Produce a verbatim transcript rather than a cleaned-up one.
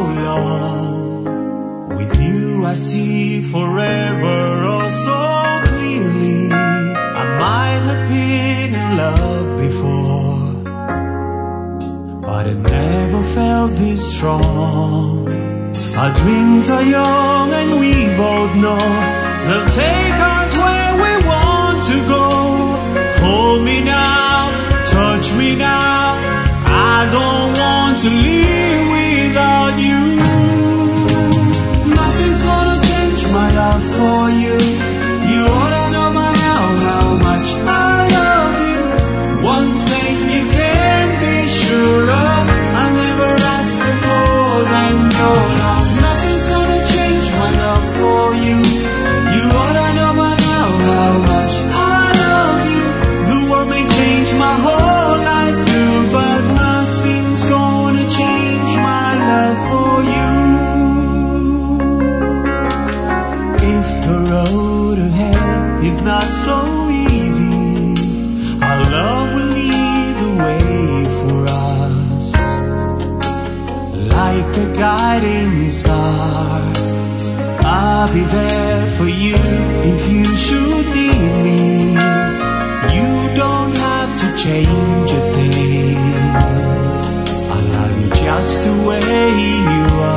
long. With you I see forever oh so clearly. I might have been in love before, but I never felt this strong. Our dreams are young and we both know they'll take us where we want to go. Hold me now, touch me now, I don't want to live without you. Nothing's gonna change my love for you. You ought to know by now how much I love you. One thing you can be sure of, I'll never ask for more than your love. Nothing's gonna change my love for you. You ought to know by now how much I love you. The world may change my whole life through, but nothing's gonna change my love for you. If the road ahead is not so easy, our love will lead the way for us. Like a guiding star, I'll be there for you if you should need me. You don't have to change a thing. I love you just the way you